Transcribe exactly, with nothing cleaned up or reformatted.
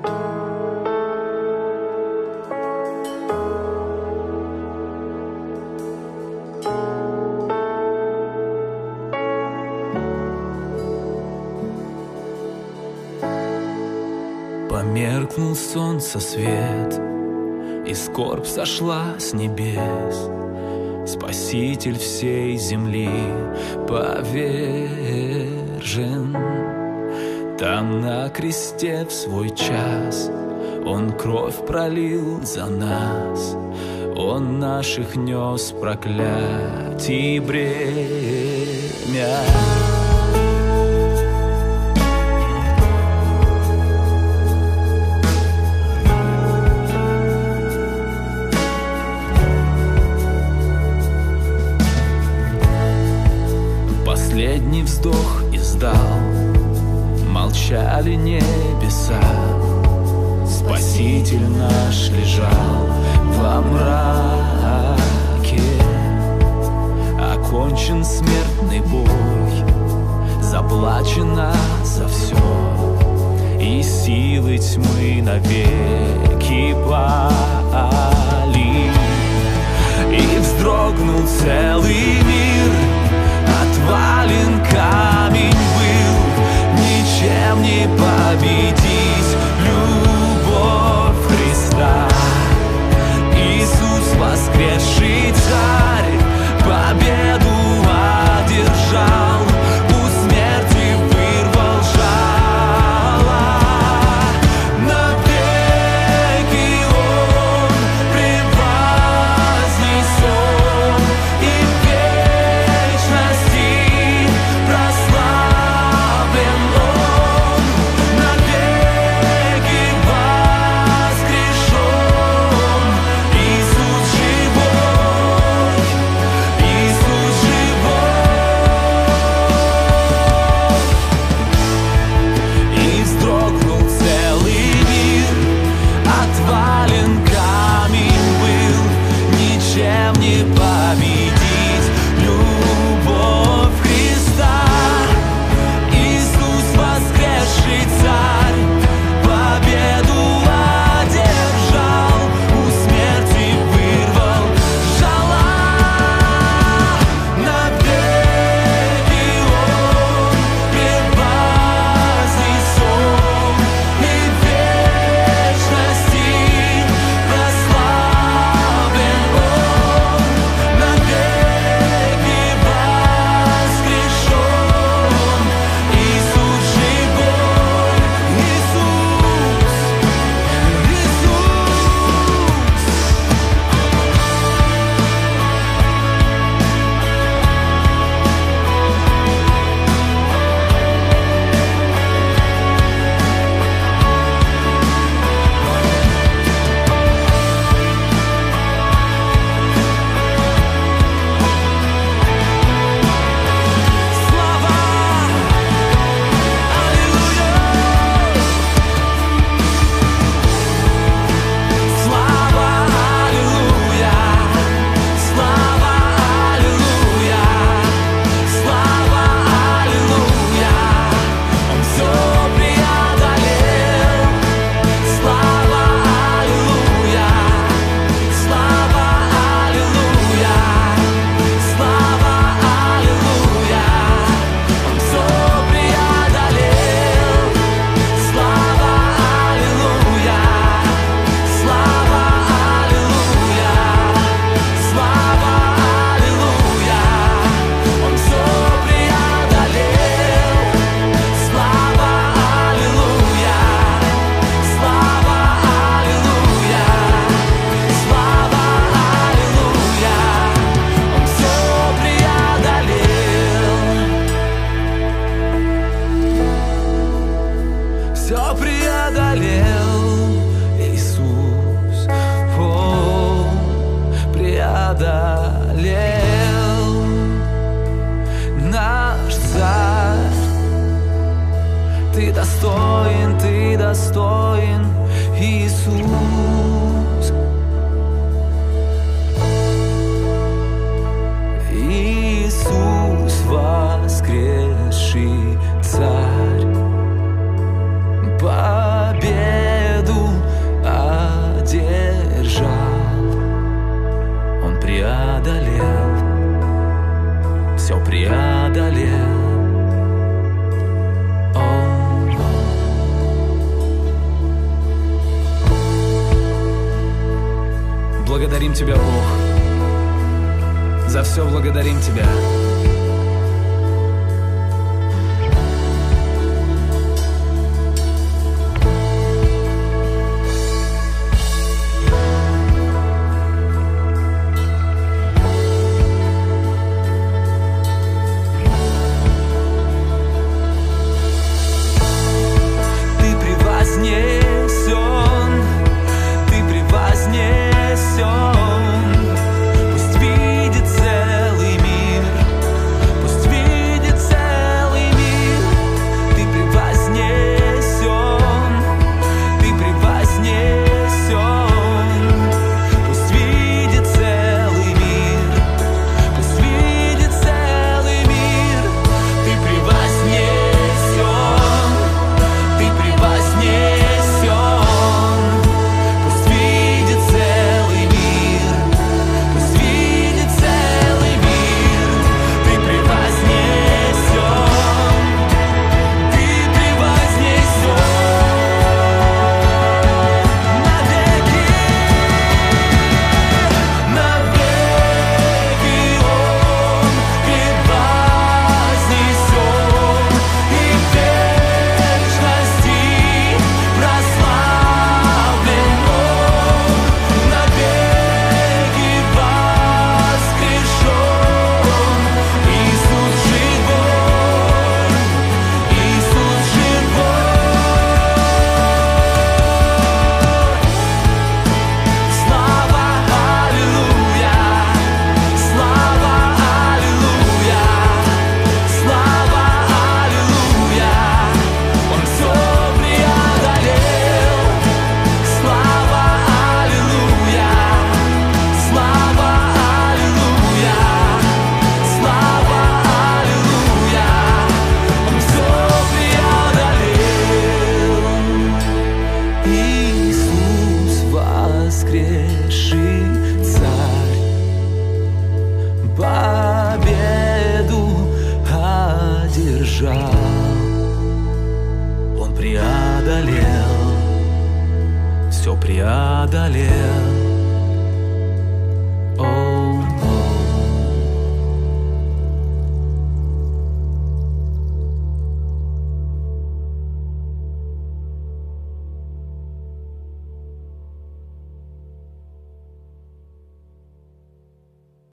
Померкнул солнце свет, и скорбь сошла с небес. Спаситель всей земли повержен. Там на кресте в свой час Он кровь пролил за нас. Он наших нес проклятий бремя. Последний вздох издал, молчали небеса. Спаситель наш лежал во мраке. Окончен смертный бой, заплачено за все, и силы тьмы навеки пали. И вздрогнул целый мир, отвален камень был, ничем не победить любовь Христа. Иисус, воскресший Царь, победу одержал, у смерти вырвал жало. Навеки Он превознесен, и в вечности прославлен Он. Навеки воскрешен, Иисус живой, Иисус живой. И вздрогнул целый мир, отвален камень был, ничем не победить любовь Христа. Иисус, воскресший Царь, победу одержал, у смерти вырвал жало. Навеки Он превознесен, и в вечности прославлен Он. Навеки воскрешен, Иисус живой, Иисус, слава, аллилуйя, слава, аллилуйя, слава, аллилуйя, слава, аллилуйя. Он все преодолел. Слава, аллилуйя, слава, аллилуйя, слава, аллилуйя. Он все преодолел. Слава, аллилуйя, слава, аллилуйя, слава, аллилуйя. Он все преодолел. Слава, аллилуйя, слава, аллилуйя, слава, аллилуйя. Он все преодолел. Все преодолел Иисус, Он преодолел. Наш Царь, Ты достоин, Ты достоин, Иисус. Иисус, воскресший Царь, победу благодарим Тебя, Бог. За все благодарим Тебя. Он преодолел, все преодолел.